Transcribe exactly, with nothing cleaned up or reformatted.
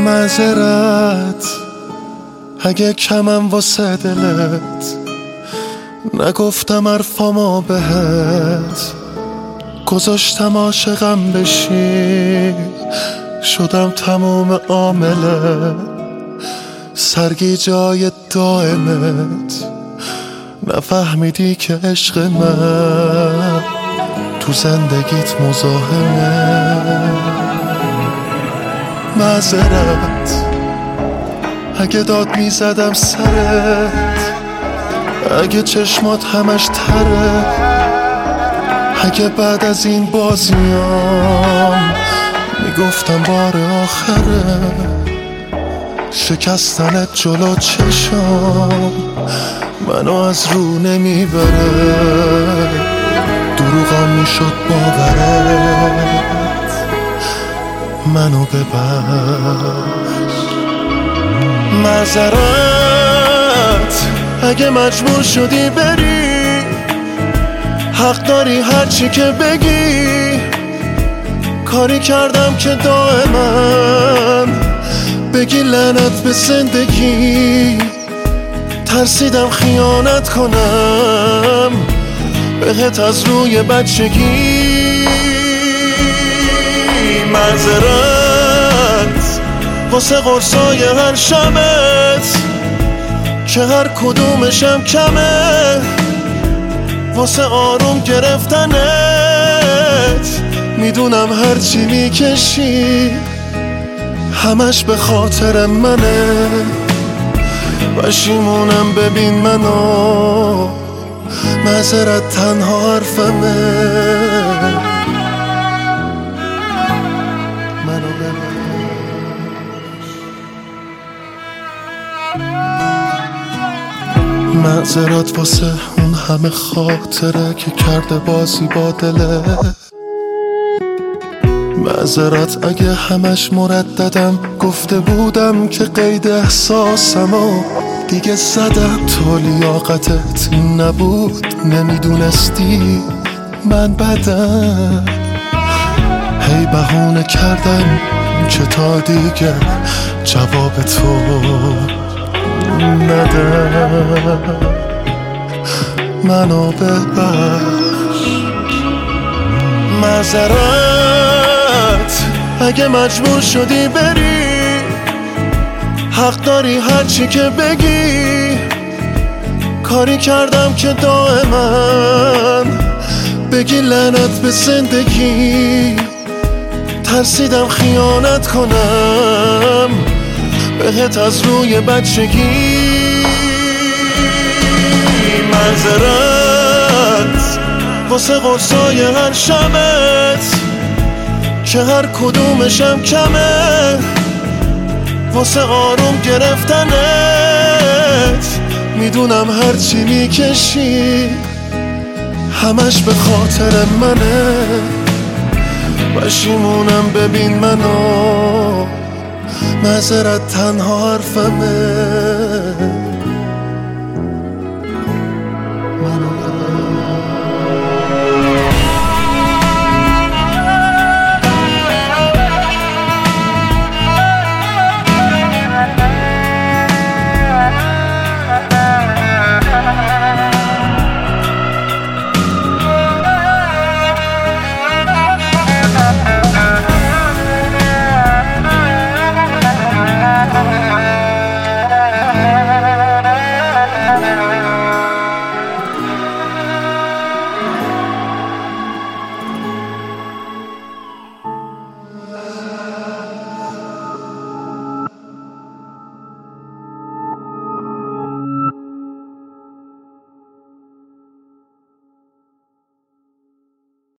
معذرت اگه کمم واسه دلت، نگفتم حرفامو بهت، گذاشتم عاشقم بشی، شدم تموم عامله، سرگی جای دائمت، نفهمیدی که عشق من تو زندگیت مزاحمه. معذرت اگه داد میزدم سرت، اگه چشمات همش تره، اگه بعد از این بازیام میگفتم بار آخره، شکستنت جلو چشام منو از رو نمیبره، دروغم میشد باورت، منو ببخش. معذرت اگه مجبور شدی بری، حق داری هرچی که بگی، کاری کردم که دائما بگی لعنت به زندگی، ترسیدم خیانت کنم بهت از روی بچگی. معذرت واسه قرصای هر شبت که هر کدومشم کمه، واسه آروم گرفتنت میدونم هرچی میکشی همش به خاطر منه، پشیمونم ببین منو، معذرت تنها حرفمه، منو ببین. معذرت واسه اون همه خاطره که کرده بازی با دله، معذرت اگه همش مرددم گفته بودم که قید احساسمو دیگه زدم، تو لیاقتت این نبود، نمیدونستی من بدم، هی بهونه کردم که تا دیگه جواب تو ندم، منو ببخش. معذرت اگه مجبور شدی بری، حق داری هرچی که بگی، کاری کردم که دائما بگی لعنت به زندگی، ترسیدم خیانت کنم بهت از روی بچگی. معذرت واسه قرصای هر شبت که هر کدومشم کمه، واسه آروم گرفتنت میدونم هرچی میکشی همش به خاطر منه، پشیمونم ببین منو، معذرت تنها حرفمه.